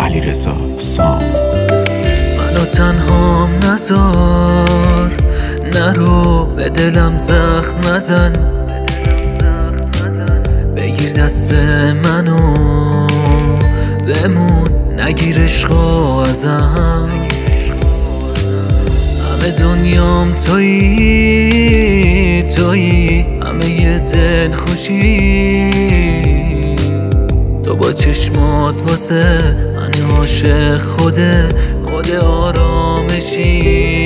علیرضا سام. منو تنهام نذار، نرو به دلم زخم نزن، بگیر دست منو بمون، نگیر عشقو ازم. همه دنیام تویی، همه یه دل خوشی، تو با چشمات واسه من عاشق خود آرامشی.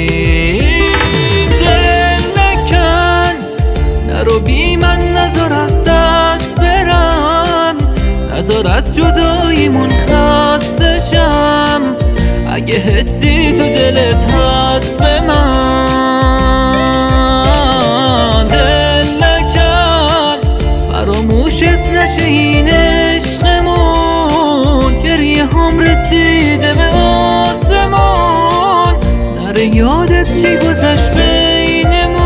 دل نکن، نرو بی من، نذار از دست برم، نذار از جداییمون خسته شم. اگه حسی تو دلت هست به من، دل نکن فراموشت نشه این عشقمون. گریه هم رسیده به آسمون، نره یادت چی گذشت بینمون.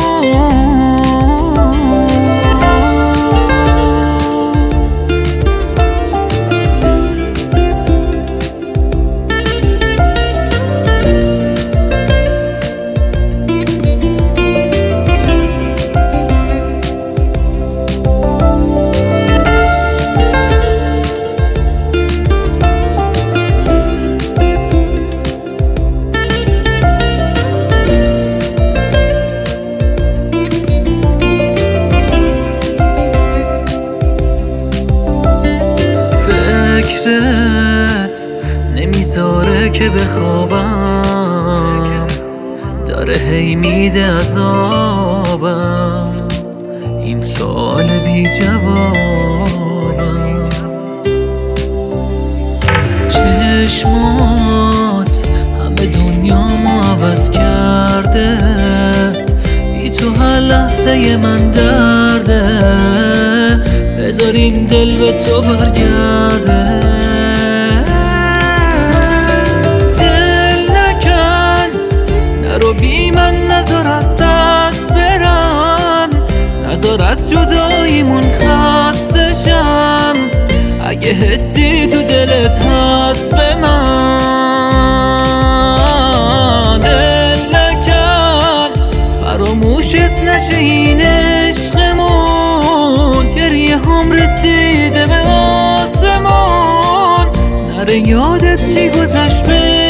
فکرت نمیذاره که بخوابم، داره هی میده عذابم، این سوال بی جوابم. چشمات همه دنیامو عوض کرده، بی تو هر لحظه من درده، بذار این دل به تو برگرده. دل نکن، نرو بی من، نذار از دست برم، نذار از جداییمون خسته شم. اگه حسی تو دلت هست به من، دل نکن فراموشت نشه این عشقمون. گریه هم رسیده به آسمون، نره یادت چی گذشت